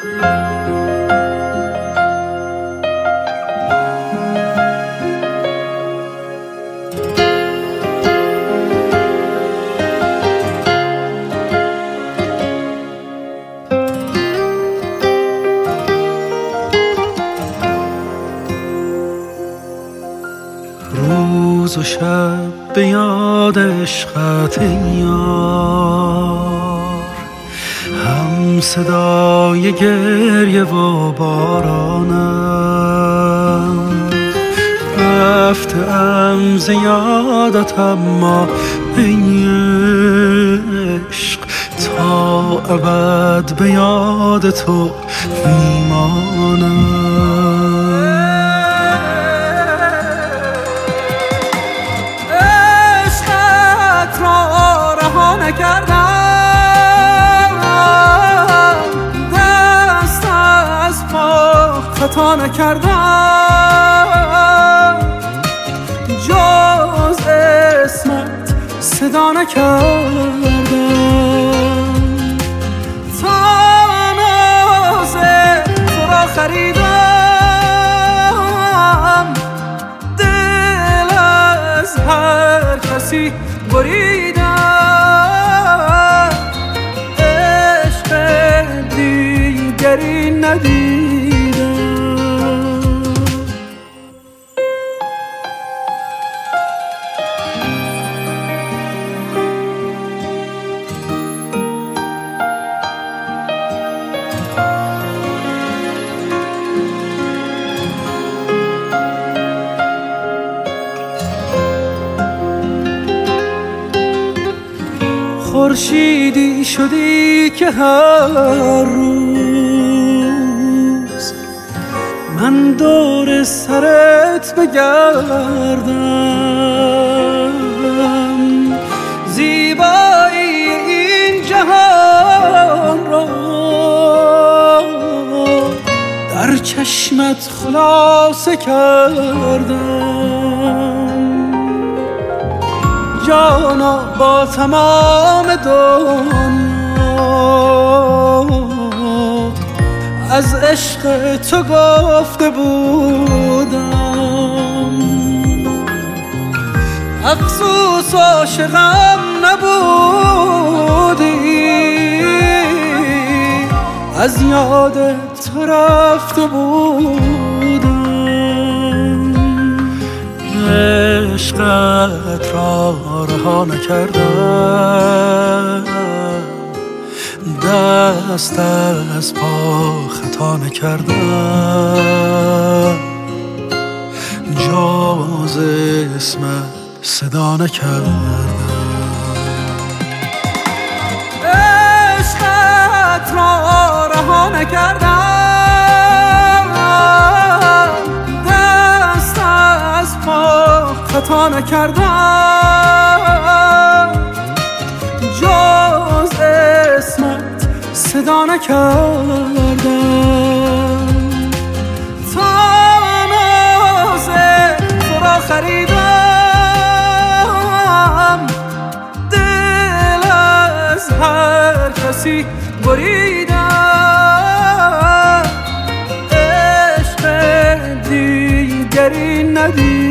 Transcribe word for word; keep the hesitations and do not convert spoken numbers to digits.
روز و شب به یاد عشقت یار، هم صدای گریه و بارانم. رفتم ز یادت اما ای عشق، تا ابد به یاد تو میمانم. نکردم دست از پا خطا نکردم، جز اسمت صدا نکردم. تا ناز تو را خریدم، دل از هر کسی بریدم. دیگری ندیدم. خورشیدی شدی که هر روز من دور سرت بگردم. زیبایی این جهان را در چشمت خلاصه کردم. جانا با تمام دنیا از عشق تو گفته بودم. افسوس عاشقم نبودی، از یاد تو رفته بودم. عشقت را رها نکردم، دست از پا خطا نکردم، جز اسمت صدا نکردم. عشقت را رها نکردم، دست از پا خطا نکردم، جز اسمت صدا نکردم. تا ناز تو را خریدم، دل از هر کسی بریدم. عشق دیگری ندیدم.